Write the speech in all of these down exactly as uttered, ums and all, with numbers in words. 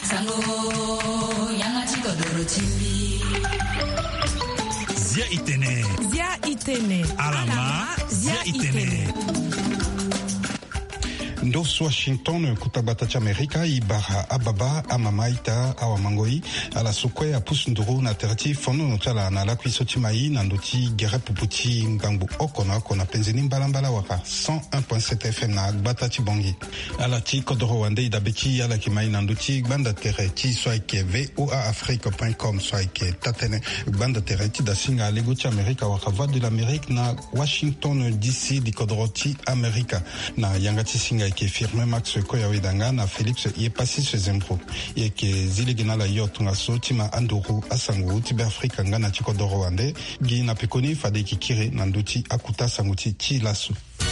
Zia Itene. Zia Itene. Alama. Zia Itene. Ndos Washington kutabata cha Amerika ibara ababa amamaita awamangoi ala sokwe apusunduru na terati fono notala na la kwisoti mai na ndoti gere puputi ngambu okona kona penzeni mbalambala waka cent un point sept F M na gbata ci bongi ala ti kodoro wande idabeki ala kimai na ndoti banda terati soike voa afrique point com soike tatene banda terati da singa lego ci Amerika waka voix de l'Amérique na Washington D C di kodoro ti Amerika na yangati singa qui firme Max Koyawidanga na Philips yepasi sezembro yeke ziligina la yotunga sotima anduru asangu tibe Afrika ngana chikodoro wande gi na pekoni fade kikire nanduti akuta sanguti chilasu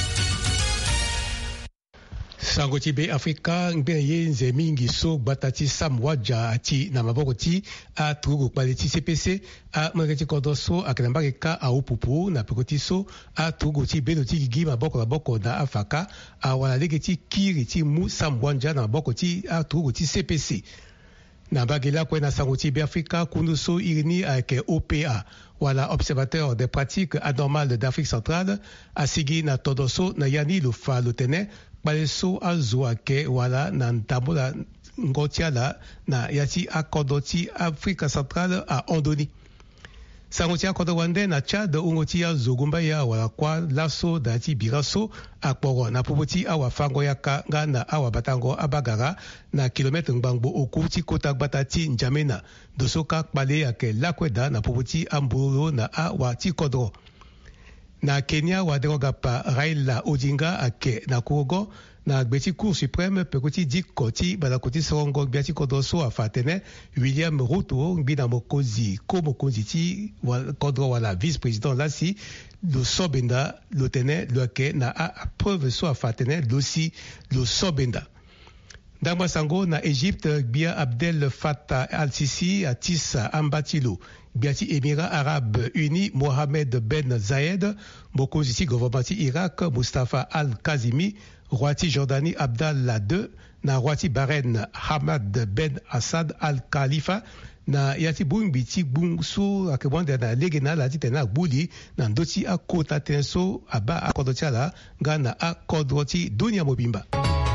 Sangoti be Afrika ngbe ye nze mingi so batati samwaja ati na maboko ti a trugu kwaliti C P C a mangeti kodoso akanambake ka a upupu na pekoti so a trugu ti beno ti gigi maboko na boko na afaka a wala legeti kiri ti mu samwanja na maboko ti a trugu ti C P C na bagela kwa na sangoti be Afrika kundu so irini avec O P A wala observateur des pratiques anormales d'Afrique centrale a sigi na todoso na yani lo fa lo tene baleso azuake wala na ntambola ngotiala na yati akodoti Afrika centrale a Ondoni. Sangoti akodo wande na Chad ungoti ya zogumba ya wala kwa laso dati biraso akporo na popoti awa fango ya ka na awa batango abagara na kilometre ngbangbo okuti kota batati njamena dosoka kpale yake lakweda na popoti amburo na awa tikodro. Na Kenya waderoga pa Raila Odinga ake na Kurogo na gbeti Cour suprême pekoti dikoti balakoti sorongo biati kodoso afatene William Ruto ngina mokozi ko mokozi ti kodro wala vice président lasi lo sobenda lo tene lo ke na a preuve so afatene losi lo sobenda. Dama sango na Égypte bia Abdel Fattah al-Sisi atisa ambatilo biati Émirats Arabes Unis Mohamed Ben Zayed mokozi gouvernement Irak Mustafa al-Kazimi Roi Jordanie Abdallah deux na Roi Bahreïn Hamad Ben Assad al-Khalifa na yati bumbi ti bungsu akebonde na legena la titena buli na ndoti akota tenso aba akodotala ngana akodoti dunia mobimba.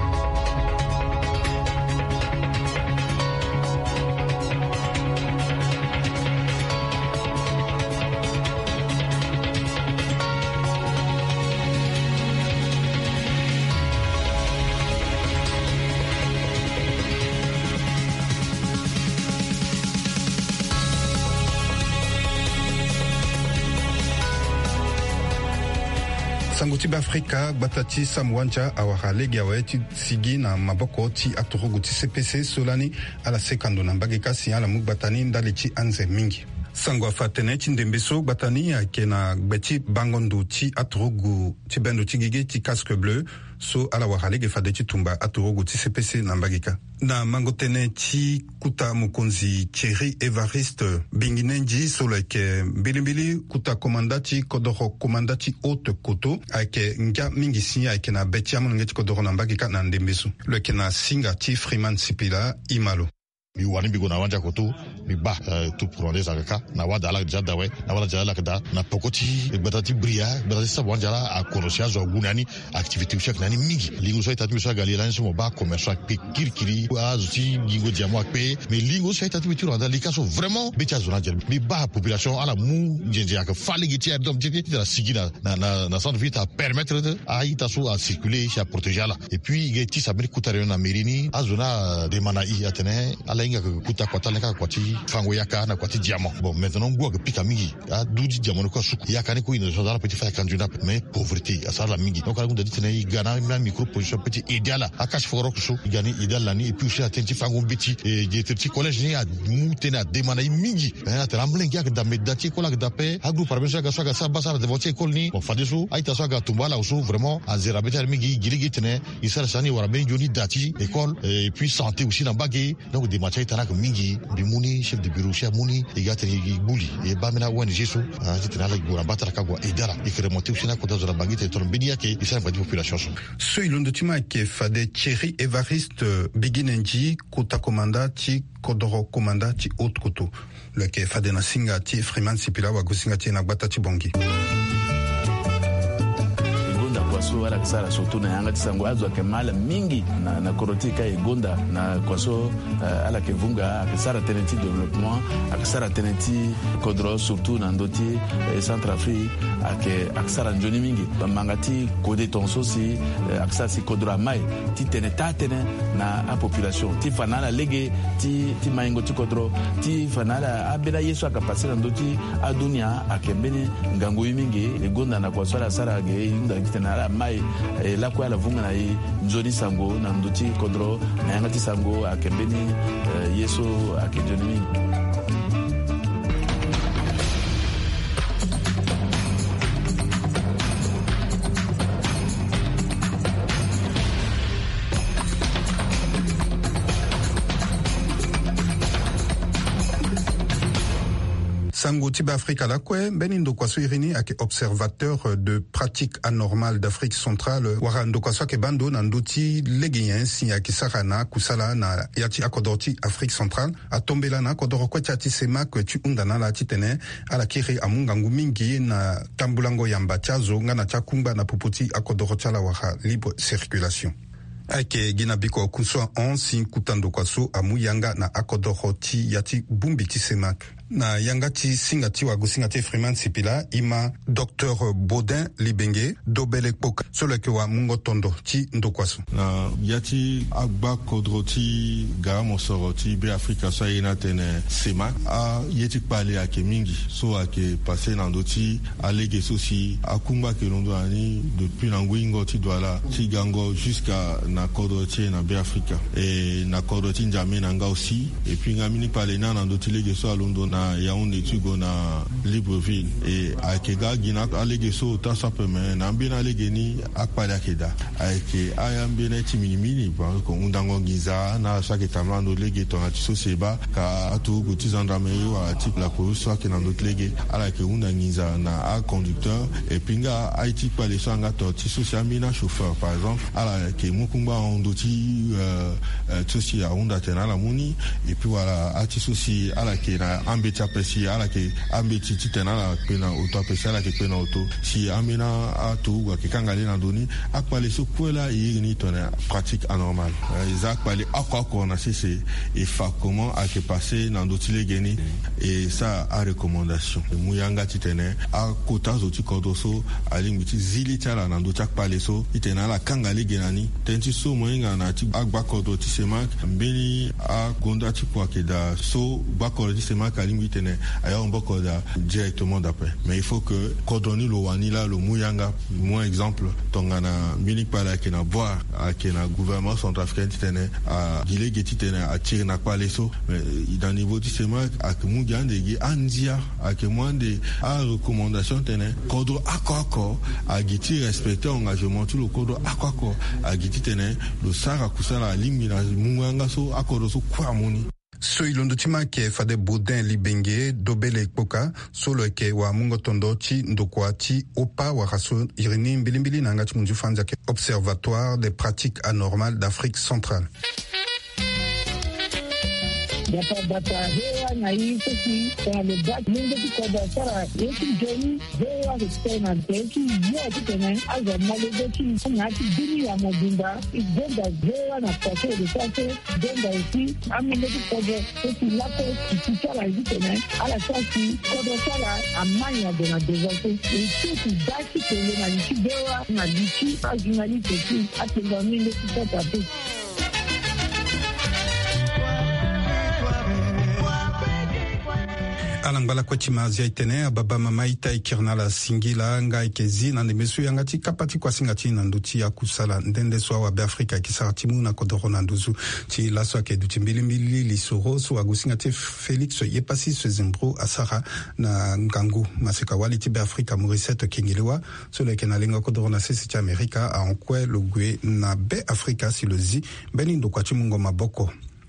Sangoti Afrika batati samwanja awara legi aweti sigi na maboko ti aturugu ti C P C solani ala sekando na mbage kasi ala mugbatani ndali ti anze mingi. Sango afatene ti ndembeso batani ake na gbeti bangondo ti aturugu ti bendo ti gigi ti casque bleu so ala wara legi fade ti tumba aturugu ti C P C na mbagika. Na mangotene ti kuta mukonzi Thierry Evariste binginenji so leke mbilimbili kuta komandati kodoro komandati haute koto ake nga mingi si ake na beti amu ngeti kodoro na mbagika na ndembeso leke na singa ti Freeman Sipila imalo. Mi wani bigo na wanja koto mi ba uh, tu pronde zakaka na wada ala jada we na wala jala kada na pokoti batati bria batati sabwanja la a konosia zo gunani activité ushak nani migi lingo so itatu so gali lan so ba commerce pe kirkiri azuti lingo diamo pe mais lingo so itatu tu randa likaso vraiment betia zona jel mi ba population ala mu njenje ak fali giti dom jiti de la sigina na na na centre ville à permettre de a itaso à circuler à protéger là et puis geti sabri kutare na merini azona de mana i atene ala inga kuta kwata leka kwati fango yaka na kwati diamant bon maintenant ngwa pika mingi a dudi diamant ko suku yaka ni ko ina so dala petit fa kanjuna mais pauvreté asala mingi donc ala ngunda ditene gana na micro position petit idéal akash foro ko su gani idéal la ni et puis chez atenti fango biti et petit collège ni a mutena demana mingi hein atramble ngak da medati ko la dape agru parmesan ga so ga sabasa de voter école ni bon fadeso aita so ga tumbala so vraiment a zera beter mingi giligi tene isar sani wara ben joni dati école et puis santé aussi na bagay donc des matières sai tanak mingi bi muni chef de bureau chef muni e gatani buli e ba mena wani jesu a titana la gura batara kagwa e dara e kere monte usina ko dazora bagite ton benia ke isa ba di population so ilondo tima ke fade Thierry Evariste Biginenji kota komanda ti kodoro komanda ti haute koto le ke fade na singa ti Freeman Sipila wa gusinga ti na gbata ti bongi kwaso ala kisara surtout na yanga tisango azwa ke mala mingi na na korotika e gonda na kwaso uh, ala ke vunga akisara tenenti développement akisara tenenti kodro surtout na ndoti e Centrafrique ake akisara njoni mingi mangati kode tonso si uh, akisara si kodro mai ti teneta tene na a population ti fanala lege ti ti maingo ti kodro ti fanala abela yesu akapase na ndoti adunia akembeni ngango mingi e gonda na kwaso ala sara ge inda kitena mai e la kwa la vunga na i nzoni sango na nduti kodro na yangati sango akembeni uh, yeso akejoni. Sango Tiba Afrique à la Kwe, Benindo Kwaso Irini, observateur de pratiques anormales d'Afrique centrale, Warando Kwaso Kebando, Nandouti, Leguien, Sinyaki Sarana, Kusala, na Yati Akodorti, Afrique centrale, a tombé là, na Kodorokwe Tiati Sema, que tu undana la titene, à la Kiri Amungangu Mingi, na Tambulango Yamba Tiazo, Ngana Tiakumba, na Puputi, Akodorochala Waha, libre circulation. Ake gina biko kuswa on sin kutando kwaso amu yanga na akodoroti yati bumbiti semak. Na yanga ti singati wa gusingati Freeman Sipila ima docteur Baudin Libenge dobele poka solo ke wa mungo tondo ti ndokwaso. Na yati agba kodroti ga mosoroti be Afrika so ina tene semak a yeti pale ake mingi so ake passé na ndoti alege sosi akumba ke londo ani depuis na ngwingo ti douala ti gango jusqu'à na kodroti na be Afrika et na kodroti njame na nga aussi et puis ngamini pale na na ndoti lege so alondo na Yaoundé Tugo na Libreville et akega gina alege so ta sapeme na mbina legeni akpale akeda ake ayambene timinimini parce que undango giza na chaque tamando lege to ati so seba ka atu guti zandameri wa ati la police so ke na notre lege ala ke undangiza na a conducteur et pinga aiti pale so anga to ti so amina chauffeur par exemple ala ke mukumba ondoti euh to si a unda tena la muni et puis voilà ati so si ala ke na ambe apesi ala ke ambeti titena la pena auto apesi ala ke pena auto si amena atu wa ke kangale na doni akpale so kwela yini tona pratique anormale Isaac pale akwa na cessé et fa comment a ke passer na ndotile geni et ça a recommandation muyanga titene a kota zoti kodoso alingiti zilitala na ndotak pale so itena la kangale genani tenti so moyenga na ti agba kodo ti semak mbeni a gonda ti kwa ke da so bakoro ti semak alingi tene aya mboko da directement d'après mais il faut que cordoni lo wanila lo muyanga moi exemple tongana minik pala ke na boire a ke na gouvernement centrafricain tene a gile geti tene a tire na pale so mais dans niveau du semak a ke mugande gi andia a ke mwande a recommandation tene kodo akoko a giti respecter engagement tout le kodo akoko a giti tene lo sara kusala limina munganga so akodo so kwa moni. So ilondo tima ke fade Baudin Libenge dobele poka solo ke wa mungo tondoti ndokwati opa wa raso irini mbilimbili na ngati munju fanza ke observatoire des pratiques anormales d'Afrique centrale. Data data hewa na hii sisi kwa lebat mungo tikoda sara yeki joni hewa restena teki yote tena aza malezeki ngati dini ya mobimba igenda hewa na pase de sase genda ici amile tikoda sisi lapo titara hivi tena ala sasi kodo sara amanya de na desase ici daki tele na ici hewa na ici ajunali teki atenda mingo tikoda pe. Alambala kwa chimazia itene ababa mama ita ikirna la singila nga ikezi na ndemesu yangati kapati kwa singati na nduti ya kusala ndende swa wa Afrika kisaratimu na kodoro na nduzu ti la swa ke duti mbili mbili lisoro so agusingati Felix yepasi se zimbro asara na ngangu masika wali ti Afrika Maurice Kingiliwa so le kenalinga kodoro na sisi ti Amerika a onkwe logwe na be Afrika silozi benindo kwa chimungo maboko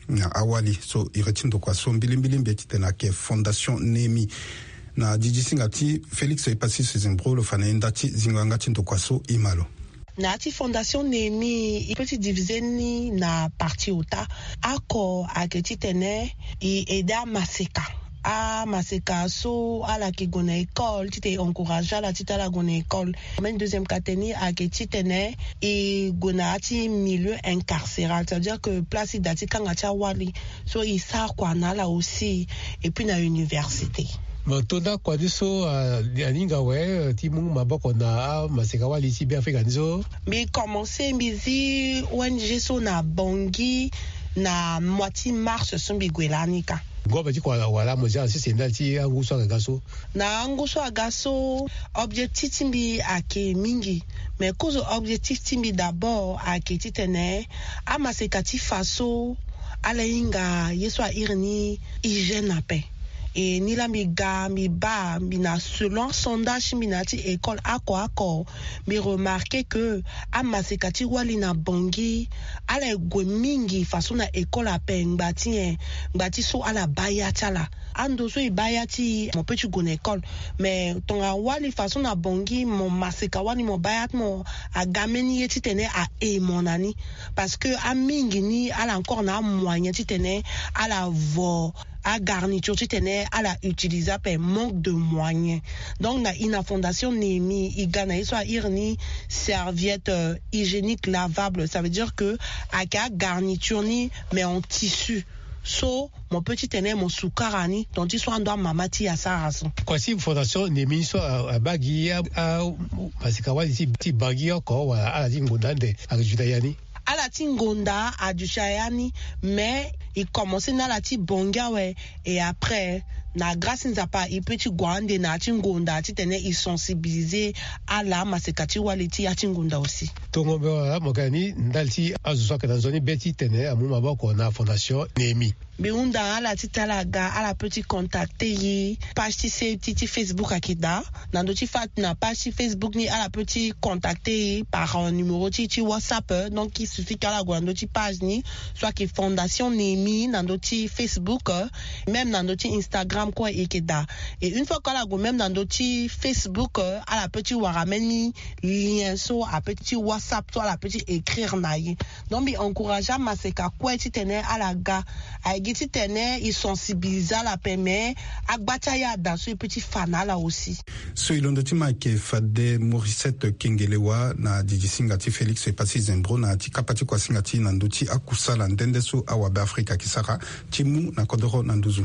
na awali so iretindo kwa so mbilimbili mbeti tena ke Fondation Nemi na Didi Singati Felix Epasi Zimbro le fana ndati zinganga tindo kwa so imalo na ati Fondation Nemi ipeti divizeni na parti uta ako aketi tene i eda maseka a maseka so ala ki gona école tite encourager la tite la gona école même deuxième catégorie aketi tene i gona ati milieu incarcéral, c'est à dire que place dati kanga cha wali so i sa kwa na la aussi et puis na université Tona kwa diso aninga we timu maboko na maseka wali si bien africanizo mais commencer mbizi O N G so na bongi na moitié mars sombi gwelanika ngoba ti kwa wala moja sisi ndati anguso agaso na anguso agaso objectif timbi ake mingi mais cause objectif timbi d'abord ake titene amaseka ti faso ala inga yeswa irni hygiène ape et ni la mi ga mi ba mi na selon sondage mi na ti école ako ako mi remarqué que a masekati wali na bongi ala gwe mingi façon na école ape ngbati en ngbati so ala bayata la ando so i bayati mon petit gon école mais tonga wali façon na bongi mon maseka wali mon bayat mon a gameni yeti tene a e monani parce que a mingi ni ala encore na moyen ti tene ala vo a garniture tu tenais à la utiliser par manque de moyens. Donc na ina Fondation Nemi igana soit irni serviette euh, hygiénique lavable, ça veut dire que a garniture ni mais en tissu. So mon petit tenait mon soukarani dont il soit doit mamati à sa raison. Quoi si Fondation Nemi soit à bagi à parce que wali si petit bagi encore à la dingondande à Judayani. À la tingonda à du chayani mais il commençait na la ti bonga ouais et après na grâce nzapa il petit gwande na tingonda ti tene il sensibiliser à la masekati waliti ya tingonda aussi tongo ba mokani ndalti azuso ka zoni beti tene amu maboko na Fondation Nemi biunda ala ti talaga ala petit contacter yi page ti se ti Facebook akida na do ti fat na page ti Facebook ni ala petit contacter yi par un numéro ti ti WhatsApp donc il suffit qu'ala gwando ti page ni soit que Fondation Nemi na do ti Facebook même na do ti Instagram quoi ikeda et une fois qu'ala go même na do ti Facebook ala petit warameni lien so a petit WhatsApp to ala petit écrire na yi donc bi encourager maseka quoi ti tene ala ga Aïgiti tene, il sensibilise la permet, Agbataya dans ce petit fanala aussi. So ilondotima ke fade Morissette Kengelewa na Didi Singati Felix Epasi Zimbro na ti kapati kwa singati na nduti akusala ndende so awabe Afrika kisaka timu na kodoro na nduzu.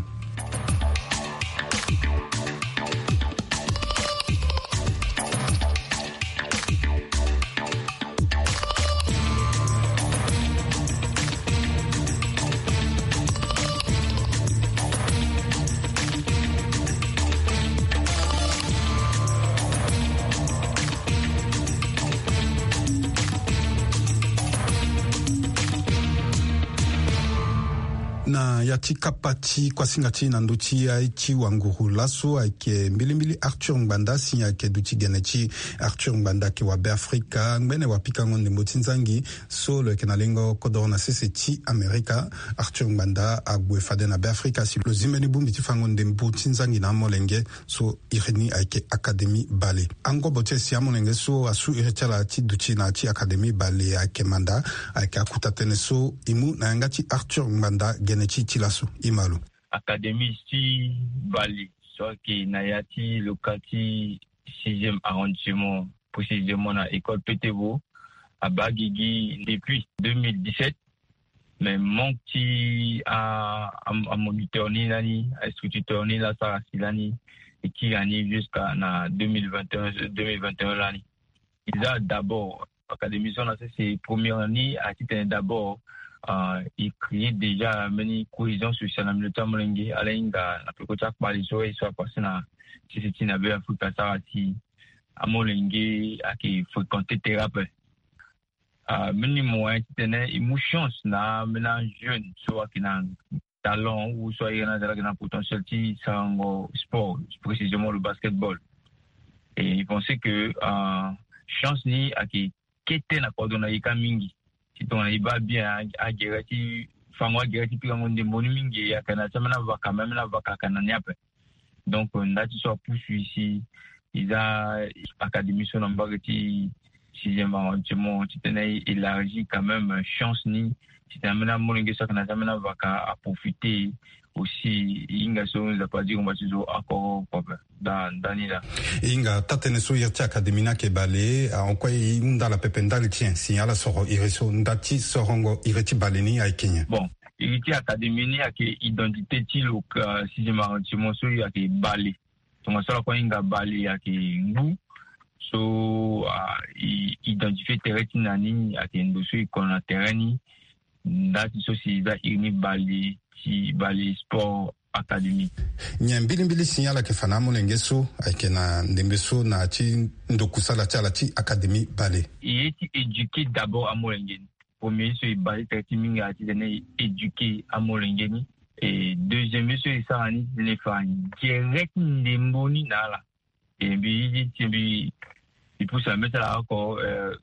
Na yati kapati kwa singati na nduti ya ichi wanguru laso ake mbilimbili Arthur Ngbanda sinya ake duti genechi Arthur Ngbanda ke wabe Afrika ngene wapika ngonde motinzangi so le kenalengo kodona seseti Amerika Arthur Ngbanda agwe fade na be Afrika si lo zimeni bumbi tifangonde motinzangi na molenge so irini ake Academy Ballet ango bote si amolenge so asu irechala ti duti na ti Academy Ballet ake manda ake akutatene so imu na ngati Arthur Ngbanda Genechi Tilasu Imalu. Académie si Bali, soit qui Nayati, Lokati, sixième arrondissement, précisément à l'école Pétévo, à Bagigi, depuis deux mille dix-sept. Mais mon petit à, à, à moniteur ni nani, à instructeur ni la Sarasilani, et qui gagne jusqu'à deux mille vingt et un, deux mille vingt et un l'année. Il a d'abord, Académie, c'est première année, à titre d'abord, Uh, il crée déjà une cohésion sociale dans le temps molenge alainga na pekocha kwaliso et soit passé na sisi na be Afrika sarati amolenge aki fréquenter thérapie ah meni moyen tene émotion na mélange jeune soit qui na talent ou soit il y a un potentiel qui sango sport précisément le basketball et il pensait que uh, chance ni aki kete na kodona ika mingi si on y va bien à gérer fangwa gereti pika ngonde mboni mingi ya kana chamana vaka même na vaka kana nyape. Donc ndati so poursuit ici ils a académie son mbagati sixième arrondissement tu tenais élargi quand même chance ni tu t'amena molinge so kana chamana vaka à profiter aussi inga so za pas dire on va toujours encore dans danila inga tatene so yerti académie na ke balé en quoi inda la pependal tien signala soro ireso ndati sorongo ireti baleni à Kenya. Bon ireti académie ni ake identité ti lo sixième arrondissement so ya ke balé donc ça quoi inga balé ya ke ngu so identifier terrain nani ake ndo so ikona terrain ndati so si za irni balé ci bali sport académique nyambili mbili signala ke fanamo lengeso aikena ndembeso na ci ndokusala chala ci académie balé il est éduqué d'abord à Molengeni premier c'est balé training a été éduqué à Molengeni et deuxième c'est ça ni les fans direct ndemboni nala et puis il il pousse à mettre là encore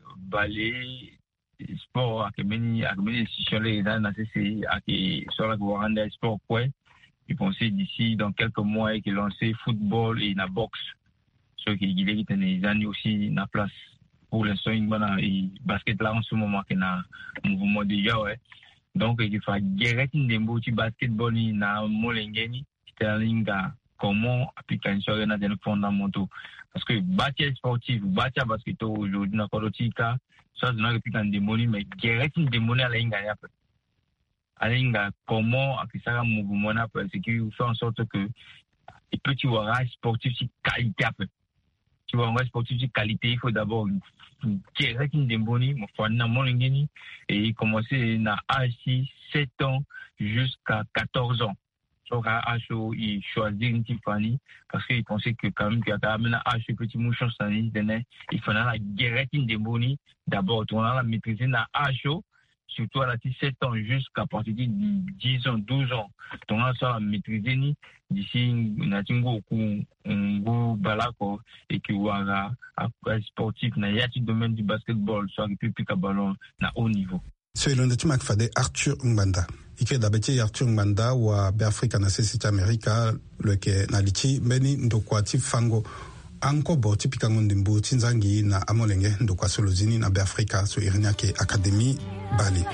balé sport akemeni akemeni institution les dans la C C I ak sur la Rwanda sport quoi ils pensaient d'ici dans quelques mois qu'ils lancer football et la boxe ce qui il est les années aussi na place pour l'instant il bana et basket là en ce moment que na mouvement déjà ouais donc il faut guérir ndembo ci basketball ni na Molengeni Sterlinga comment appliquer sur les fondamentaux parce que bâtir sportif bâtir basket aujourd'hui na kolotika ça n'a plus qu'un démoni mais direct une démoni à la inga ya à la inga comment à ça un mouvement là parce qu'il fait en sorte que et puis tu vois un sportif de qualité après tu vois un sportif de qualité il faut d'abord direct une démoni mon frère na Molengeni et commencer na âge sept ans jusqu'à quatorze ans donc à H il choisit une petite famille parce qu'il pensait que quand même qu'il y a quand même un H petit mouchon sanitaire il fallait la guerre une démonie d'abord on a la maîtriser na H surtout à la sept ans jusqu'à partir de dix ans douze ans donc on a ça maîtriser ni d'ici na tingo ku ngo balako et que wara sportif na yati domaine du basketball soit plus plus ballon na haut niveau. Selon tu makfade Arthur Mbanda ike dabeti Arthur Mbanda wa Beafrika na sisi Amerika leke na lichi mbeni ndokwati fango anko bo tipika ngondimbu tinzangi na amolenge ndokwa solozini na Beafrika so irinya ke Académie Bali.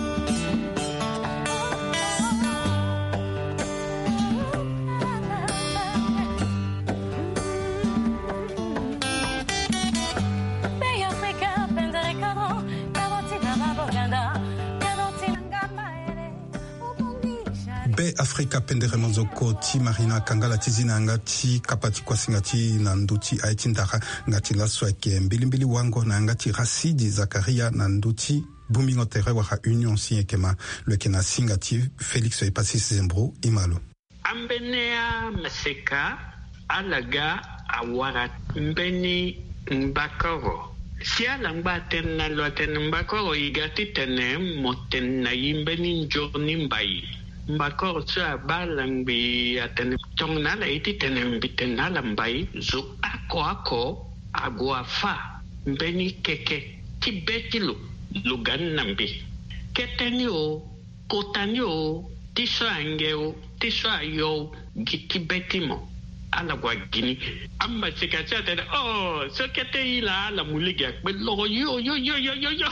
Afrika pendere monzoko ti marina kangala tizina ngati kapati kwa singati na nduti aiti ndara ngati laswa ke mbilimbili wango na ngati Rasidi Zakaria na nduti bumingo tere wa union siekema le kena singati Felix Epasi Zembro imalo ambenea maseka alaga awara mbeni mbakoro si alamba tena lo tena mbakoro igati tene motena imbeni njoni mbai mbakor sa balang bi aten tong na la iti tenem biten na lambai zo ako ako agua fa mbeni keke tibetilu lugan nambi ketenio kotanio tisangeo tisayo gitibetimo ala gwa gini amba sikata te oh so kete ila la muliga be lo yo yo yo yo yo yo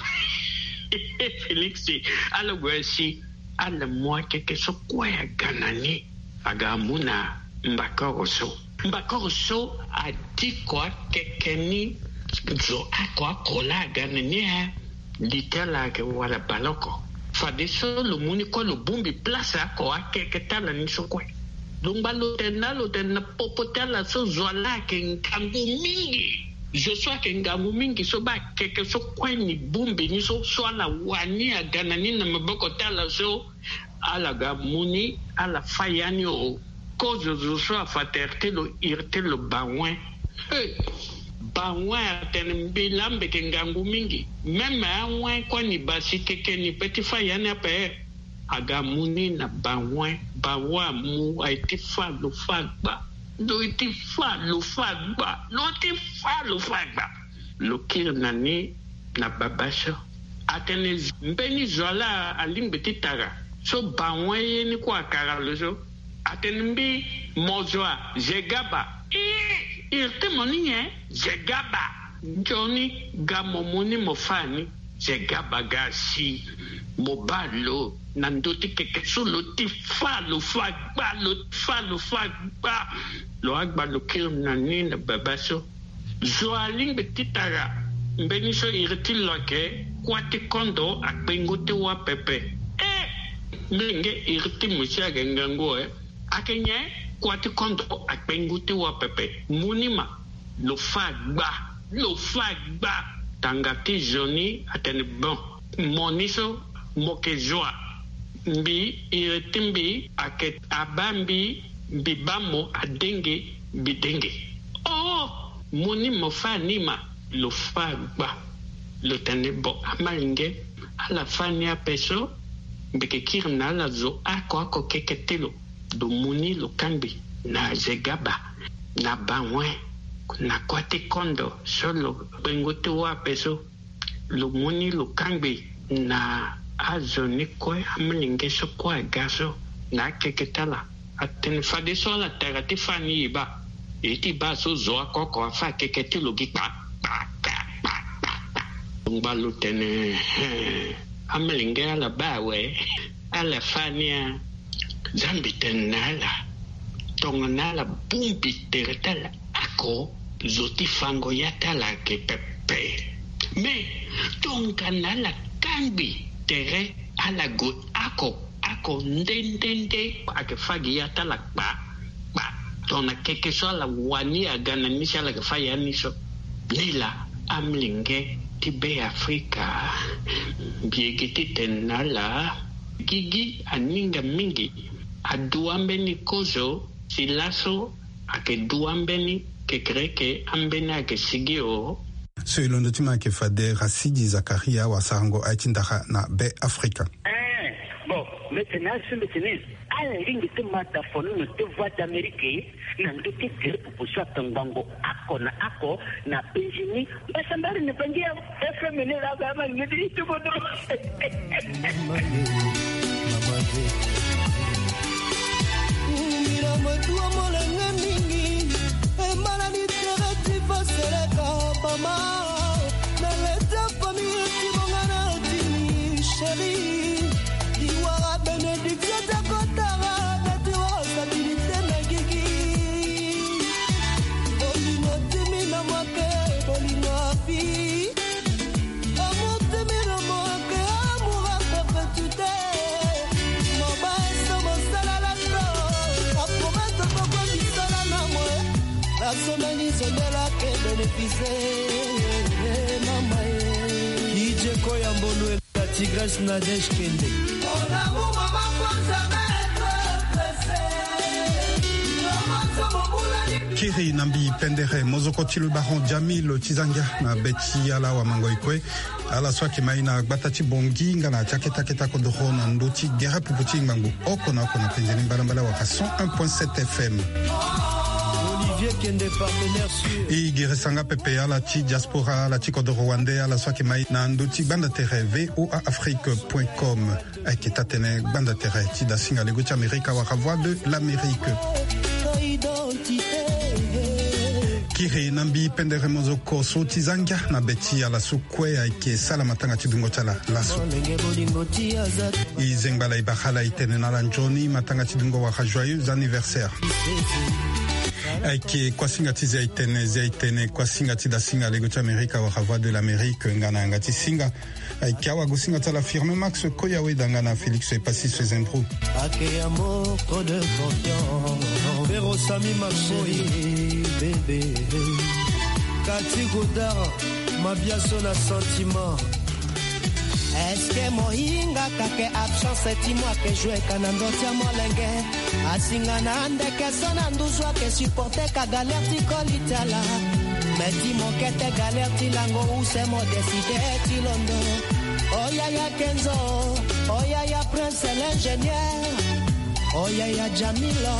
Felix ala gwa si ala mwake ke so kwaya ganani agamuna mbakoroso mbakoroso adikwa kekeni zo akwa kola ganani ha litala ke wala baloko fadiso lo muni ko lo bumbi plaza ko akeke tala ni so kwe lumba lo tena lo tena popotela so zwala ke ngangu mingi je sois que ngamu mingi so ba keke so kweni bumbi ni so swala wani agana ni na maboko tala so ala gamuni ala fayani o cause je sois faterte lo irte lo bawen hey bawen ten bilambe ke ngamu mingi même awen kwani basi keke ni petit fayani ape agamuni na bawen bawa mu aiti fa lo fagba lo iti fa lo fagba lo ti fa lo fagba lo kirnani na babasha atene mbeni zola alimbeti tara so banwe ni kwa karalo so atenbi mozoa jegaba e irte moninye jegaba Johnny gamomuni mofani jegaba gashi mobalo nandoti keke solo ti falo fagba lo falo fagba lo agba lo kirim na nina babaso zoaling betitara mbeniso irti loke kwati kondo akpengote wa pepe eh menge irti musia gengango eh akenye kwati kondo akpengote wa pepe munima lo fagba lo fagba tangati joni atene bon moniso mokejoa mbi iretimbi aket abambi bibamo adenge bidenge oh moni mofanima lo fagba lo tenebo amalinge ala fania peso mbeke kirna la zo ako ako keketelo do moni lo kambi na jegaba na banwe na kwate kondo solo bengote wa peso lo moni lo kambi na azoni kwe amalinge so kwa gaso na keketala aten fade so la terra ti fani ba eti ba so zo akoko afa kekete lo gipa ngbalu tene amalinge ala bawe ala fania zambi tenala tonganala bumbi teretala ako zoti fango yatala ke pepe me tonganala kambi tere ala go ako ako ndendende ake fagi yatala ba ba tona keke so la wani agana nisha la faya niso nila amlinge tibe Afrika biegiti tenala gigi aninga mingi aduambeni kozo silaso ake duambeni kekreke ambeni ake sigio so ilondo tima ke fade Rasidi Zakaria wa Sarango aitindaha na be Afrika eh bon maintenant ce maintenant ala lingi tumata fonu no te voix d'Amérique na ndoki tere pupushwa tangango ako na ako na Benjamin basambari ne pangia F M ne la kama ngidi tubodo mira mtua molenga mingi e malani tere tifa sereka mama na leta famille tibongana tini chéri diwara benediction ta kotara na tiwa stabilité na gigi bolino timi na mwake bolino afi amour timi na mwake amour à perpétuité moba eso mosala la so apromettre poko misala na mwe la somani sondela ke bénéficier mama ije koya mbolo la tigresse Nadège Kende mon amour mama kwanza Kiri nambi pendere mozoko tilu baron Jamil Tizanga na beti ala wa mangoikwe ala swaki maina gbatati bongi ngana taketa keta kodoro na ndoti gera puputi mangu oko na oko na penzeni mbalambala wa cent un point sept F M i giresanga pepe ala ti diaspora ala ti kodoro wande ala swaki mai na ndoti banda tere v o a afrique point com ake tatene banda tere ti da singa lego ti Amerika wa voix de l'Amérique Kiri nambi pendere mozoko so tizanga na beti ala sukwe ake sala matanga tidungo chala laso izengbala ibakhala itene na lanjoni matanga tidungo wa joyeux anniversaire ake kwasinga tizi itene zaitene kwasinga tida singa lego ti Amerika wa voix de l'Amérique ngana ngati singa ake awa gosinga tala firme Max Koyawe dangana Félix et Passis Fezembro ake amour trop de confiance Pero Sami Maxoi bébé Kati Godard mabiaso na sentiment est-ce que mohinga kake absence timwa ke jouer kanando tia molenge asinga na ndeke sona nduzwa ke supporter ka galère ti kolitala meti mokete galère ti lango use mo décider ti londo oya ya Kenzo oya ya Prince l'ingénieur oya ya Jamilo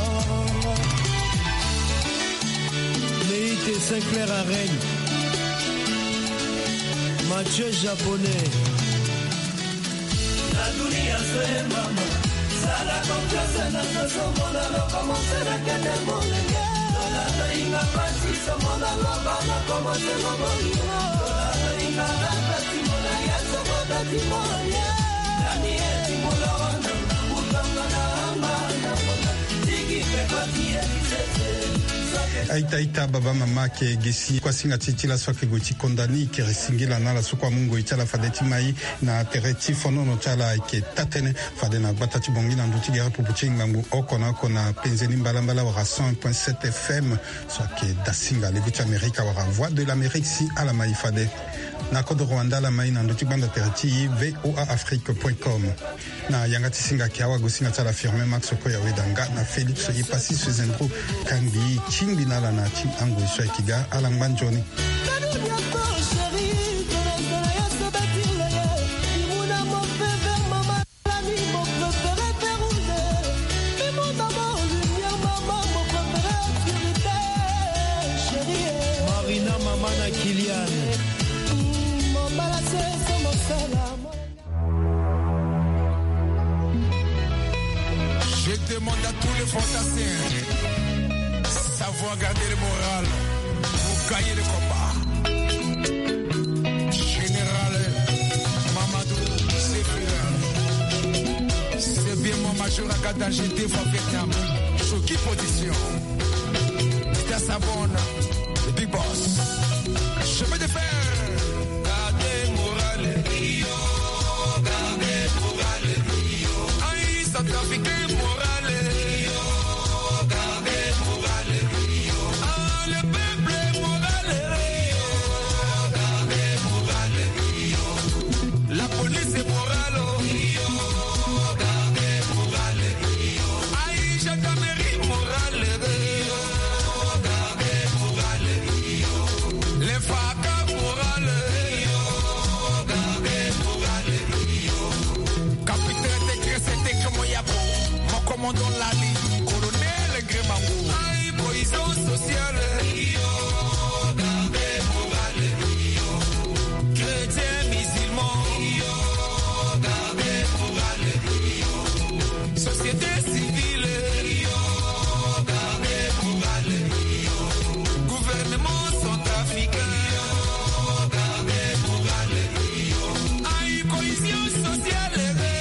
Leite Saint-Clair à Rennes Mathieu Japonais aita ita baba mama ke gesi kwa singa titila swake goti kondani ke resingila na la sukwa mungo itala fadeti mai na tereti fono no tala ke tatene fadena batati bongi na nduti ya pupuchi ngambu okona kona penzeni mbalambala wa cent un point sept F M swake dasinga le goti Amerika wa voix de l'Amérique si ala mai fade na kodo Rwanda la mai na nduti banda tereti voa afrique point com na yangati singa kiawa gosinga tala firme Max Okoya wedanga na Felix Ipasi Sezendro Kangi Chimbi na la na Chim Ango Iswa Kiga Alangbanjoni Marina Mamana Kylian Je demande à tous les fantassiens savoir garder le moral pour gagner le combat. Général Mamadou Séfir, c'est bien mon major à Gada G D for Vietnam. Sur qui position? C'était Savone, le big boss. Chemin de fer. Gardez moral, Rio. Gardez moral, Rio. Aïe, Centrafricain moral. Commandant Lali, colonel Grémango. Aïe, poison sociale. Rio, gardez moral. Rio, chrétien, musulman. Rio, gardez moral. Rio, société civile. Rio, gardez moral. Rio, gouvernement centrafricain. Rio, gardez moral. Rio, aïe, cohésion sociale.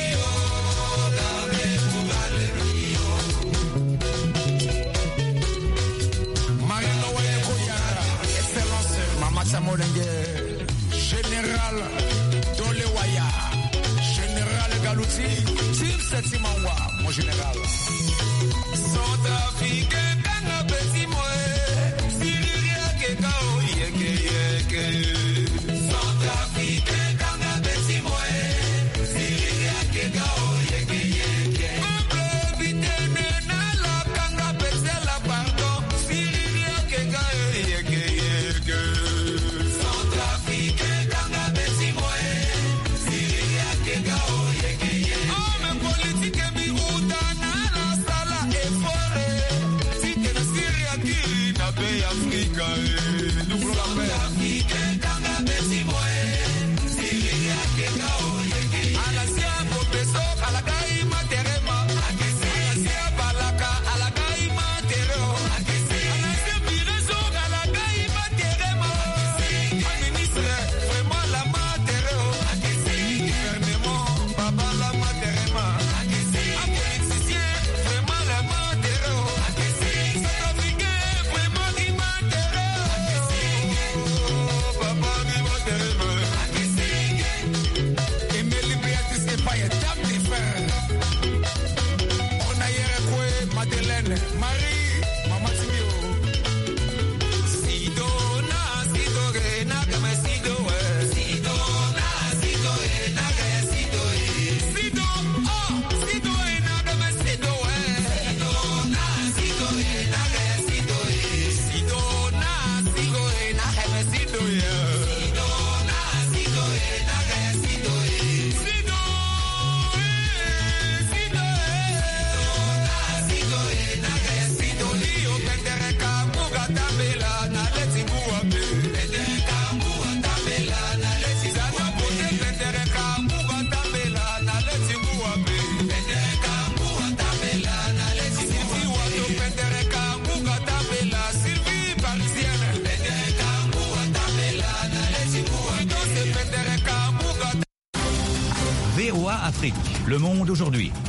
Général Dolewaya, Général Galouti, Tim Setimawa, mon général. Centrafricain, Kanga Petit Moe, Syria Kekao, Yeke Yeke. Centrafricain, Kanga Petit Moe, Syria Kekao, Yeke Yeke. Peuple vitene na la Kanga Petit la pardon, Syria Kekao, Yeke Yeke. Africa, nous voulons la paix. Le Monde aujourd'hui.